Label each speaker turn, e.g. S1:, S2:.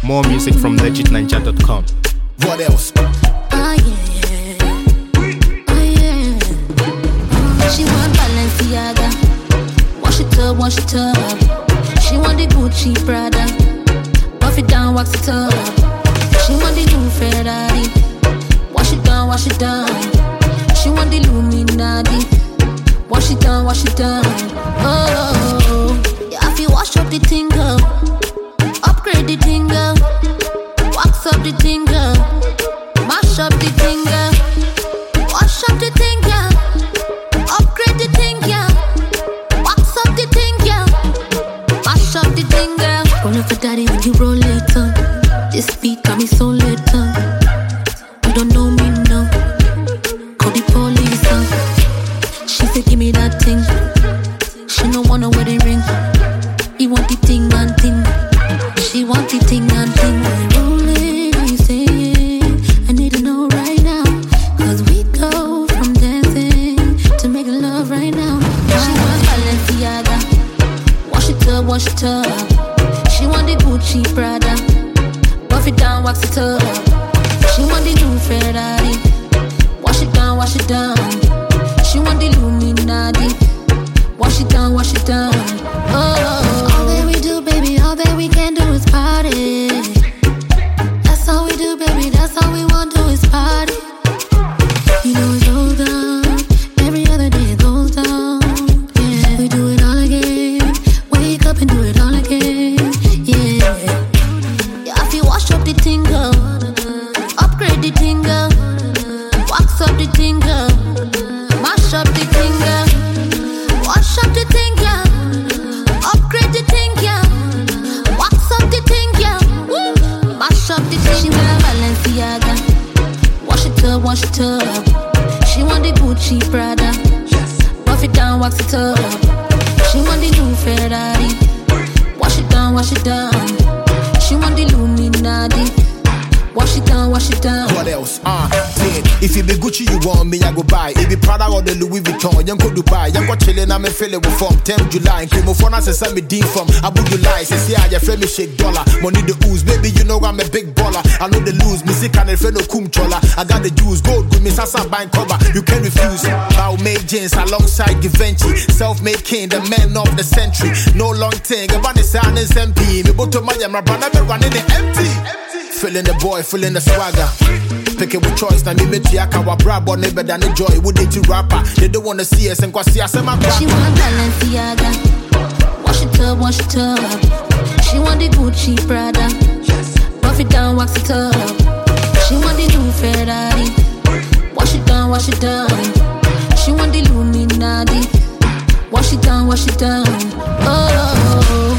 S1: More music from legitninja.com.
S2: What else?
S3: She want Balenciaga, wash it up. She want the Gucci Prada, buff it down, wax it up. She want the new Ferrari, wash it down. She want the Illuminati, wash it down. Oh, yeah, I feel wash up the thing up, upgrade the thing up, wax up the thing up, mash up the thing up, wash up the thing up. Upgrade the thing, yeah. Wax up the thing, yeah. Mash up the thing, yeah. Roll up for daddy when you roll it on. This beat got me so lit on. You don't know me now. Call the police on. She said give me that thing. She no wanna wear the ring. He want the thing and thing. She want the thing and thing. Roll it, are you saying? I need to know right now. Cause we go from dancing to making love right now. She want Balenciaga, wash it up. She want the Gucci Prada, buff it down, wax it up. She want the new Ferrari, wash it down. She want the Illuminati, wash it down. Oh, all that we do, baby, all that we can do is party. That's all we do, baby, that's all we want to do is party. You know it goes down, every other day it goes down. Yeah, we do it all again. Wake up and do it all again. Yeah, I feel wash up the thing up, upgrade the thing up, wax up the thing up, mash up the thing up, wash up the thing up, upgrade the thing up, wax up the thing up, mash up the thing. She want Balenciaga, wash it up. She want the Gucci Prada, buff it down, wax it up. She want the new Ferrari, wash it down. She want the Illuminati, wash it down.
S2: What else? If it be Gucci you want me, I go buy. If it Prada or the Louis Vuitton, you go Dubai. You go chillin', I'm feeling with from 10 July. Came on phone and say me dean from Abu Dhabi. Say yeah, your friend me shake dollar. Money the ooze, baby you know I'm a big baller. I know the lose, me sick and friend no kum chola. I got the juice, gold good me sasa buying cover. You can refuse. Bow made jeans alongside Givenchy. Self-made king, the man of the century. No long thing, about the sound is MP. Me boto my brother me running it empty. Feeling the boy, feeling the swagger. Picking with choice, now me meet ya kawa brabo neighbor than enjoy. Would they to rapper? They don't wanna see us and go see us and my
S3: She want Balenciaga, wash it up. She want the Gucci Prada, buff it down, wax it up. She want the new Ferrari, wash it down. She want the Illuminati, wash it down. Oh.